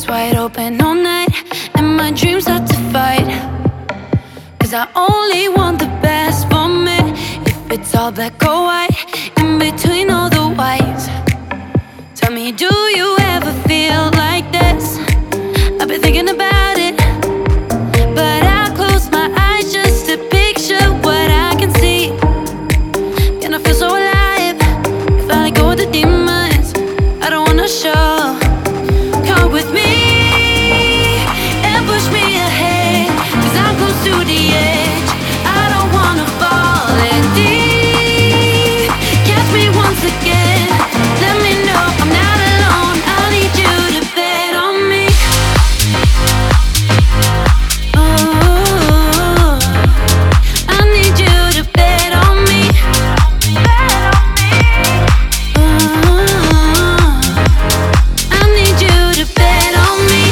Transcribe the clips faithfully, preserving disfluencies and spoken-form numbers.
Eyes wide open all night, and my dreams start to fight. Cause I only want the best for me. If it's all black or white, in between all the whites. Tell me, do you ever feel like this? I've been thinking about it, but I close my eyes just to picture what I can see. And I feel so alive. If I let go of the demons I don't wanna show. Come with me and push me ahead, cause I'm close to the edge. I don't wanna fall in deep. Catch me once again. Let me know I'm not alone. I need you to bet on me. Ooh, I need you to bet on me. Bet on me. Ooh, I need you to bet on me.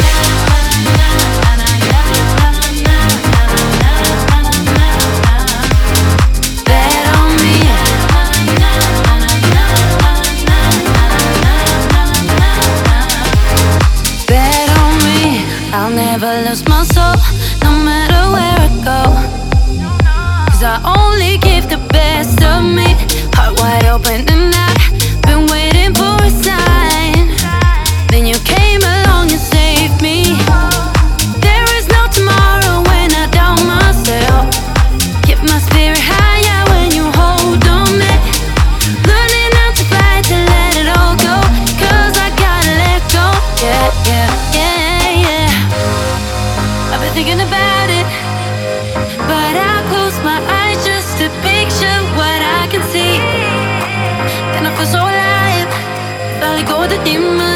Bet on me. Bet on me. I'll never lose my soul, no matter where I go. Cause I only give the best of me. Heart wide open and I've been waiting for a sign. Then you came along and saved me. There is no tomorrow when I doubt myself. Keep my spirit higher when you hold on me. Learning how to fly to let it all go. Cause I gotta let go. Yeah, yeah, yeah, yeah. I've been thinking about it, but I close my eyes just to picture what I can see. Then I feel so alive. If I let go of the demons